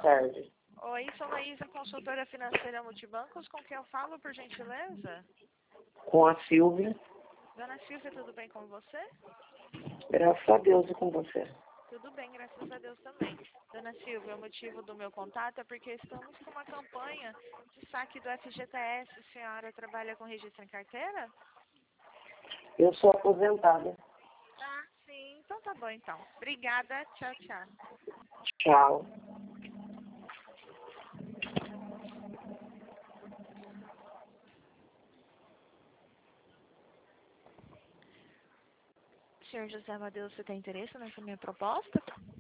tarde. Oi, sou Laísa, consultora financeira Multibancos. Com quem eu falo, por gentileza? Com a Silvia. Dona Silvia, tudo bem com você? Graças a Deus e com você. Tudo bem, graças a Deus também. Dona Silvia, o motivo do meu contato é porque estamos com uma campanha de saque do FGTS. A senhora trabalha com registro em carteira? Eu sou aposentada. Ah, sim. Então tá bom, então. Obrigada. Tchau, tchau. Tchau. Senhor José Amadeu, você tem interesse nessa minha proposta?